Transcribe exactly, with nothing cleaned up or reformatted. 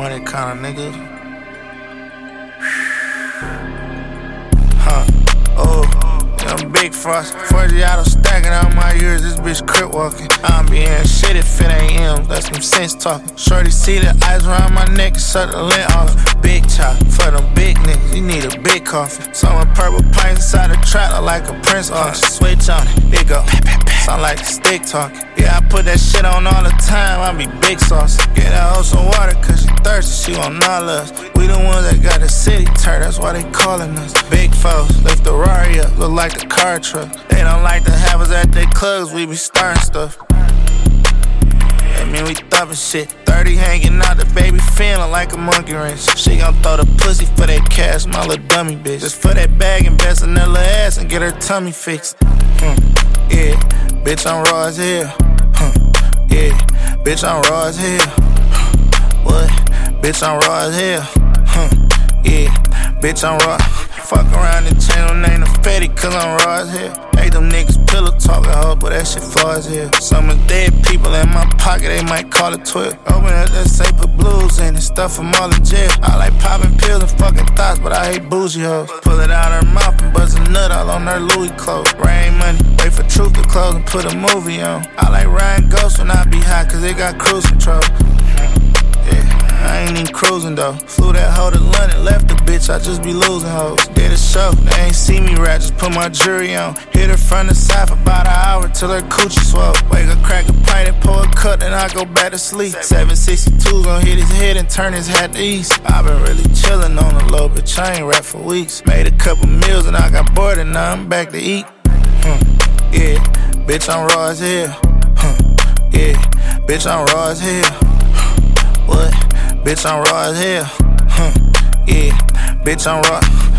money kind of nigga. Huh. Oh, I'm big frost. forty out of stacking out my ears. This bitch crip walking. I'm being shit if it ain't him. That's some sense talking. Shorty see the eyes around my neck and suck the lint off. Big chop for them big niggas. You need a big coffin. Some purple pints inside the trap like a Prince auction. Switch on it, it go. Sound like a stick talking. Yeah, I put that shit on all the time. I be big sauce. Get that hoe some water cause she thirsty. She want all us. We the ones that got the city turned. That's why they calling us. Big foes, lift the Rari up. Look like a car truck. They don't like to have us at their clubs. We be starting stuff. I mean, we thumping shit. thirty hanging out, the baby feeling like a monkey wrench. She gon' throw the pussy for that cash, my little dummy bitch. Just for that bag, invest in that little ass and get her tummy fixed. Hmm. Yeah, bitch, I'm raw as hell. Huh. Yeah, bitch, I'm raw as hell. What? Bitch, I'm raw as hell. Huh. Yeah, bitch, I'm raw. Fuck around and change no name to Fetty, cause I'm raw as hell. Hey, them niggas pillow talking, hoe, but that shit flaw as hell. Some of dead people in my pocket, they might call it twelve. Open up that safe, put blues in and stuff them all in jail. I like popping pills and fucking thoughts, but I hate bougie hoes. Pull it out her mouth and buzz a nut all on her Louis clothes. Rain money, wait for truth to close and put a movie on. I like Ryan Ghost when I be high, cause they got cruise control. Yeah. I ain't even cruising though. Flew that hoe to London, left the bitch, I just be losing hoes. Did a show, they ain't see me rap, just put my jury on. Hit her from the side for about an hour till her coochie swole. Wake up, crack a pint and pour a cut, then I go back to sleep. seven sixty-two gon' hit his head and turn his hat to east. I been really chillin' on the low, bitch, I ain't rap for weeks. Made a couple meals and I got bored and now I'm back to eat. Hmm. Yeah, bitch, I'm raw as hell. Huh. Yeah, bitch, I'm raw as hell. What? Bitch, I'm raw as hell. Huh. Yeah, bitch, I'm raw.